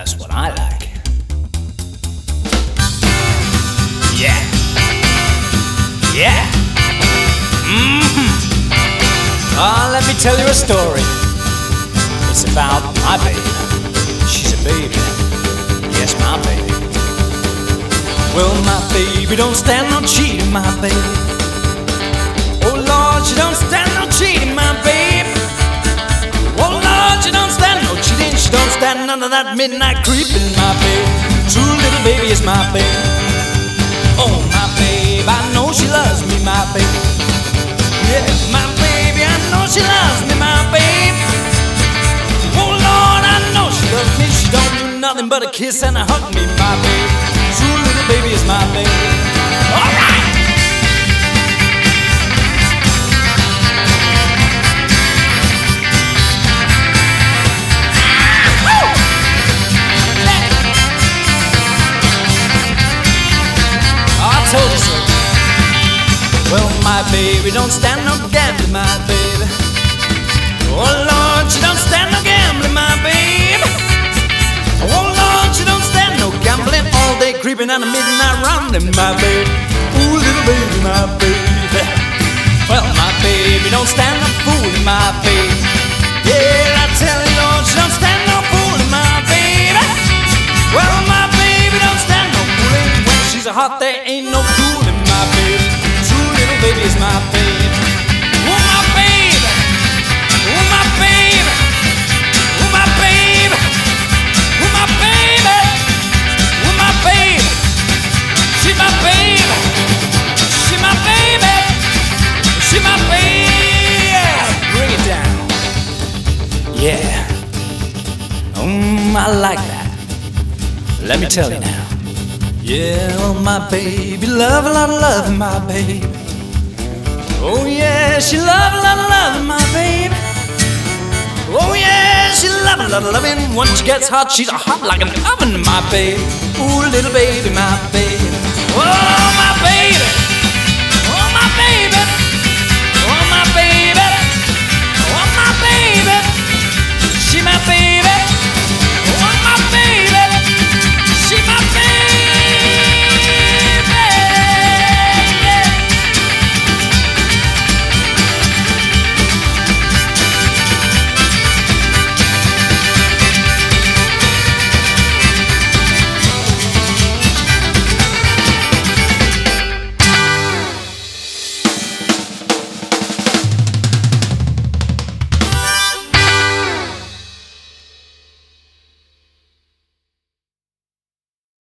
That's what I like. Yeah. Yeah. Let me tell you a story. It's about my baby. She's a baby. Yes, my baby. Well, my baby don't stand no cheating, my baby. Oh, Lord, she don't stand no cheating, my baby. Oh, Lord, she don't stand no cheating. She don't stand none of that midnight creeping, my baby. True little baby is my baby. Oh, my baby, I know she loves me, my baby. Yeah, my baby, I know she loves me, my baby. Oh, Lord, I know she loves me. She don't do nothing but a kiss and a hug me, my baby. True little baby is my baby. All right. I told you so. Well, my baby don't stand no gambling, my baby. Oh, Lord, she don't stand no gambling, my baby. Oh, Lord, she don't stand no gambling. All day creeping and a midnight rounding, my baby. Ooh, little baby, my baby. Well, my baby don't stand no fooling, my baby. Yeah, I tell you, Lord, she don't stand no fooling, my baby. Well, my baby don't stand no fooling. When she's a hot, there ain't no cooling, my baby. True little baby is my baby. Oh, my baby. Oh, my baby. Oh, my baby. Oh, my baby. Oh, my baby. She my baby. She my baby. She my baby. Bring it down. Yeah. I like that. Let me tell you now. Yeah, oh, my baby, love a lot of loving, my baby. Oh, yeah, she love a lot of loving, my baby. Oh, yeah, she love a lot of loving. When she gets hot, she's hot like an oven, my baby. Ooh, little baby, my baby. Oh, my baby. Oh, my baby.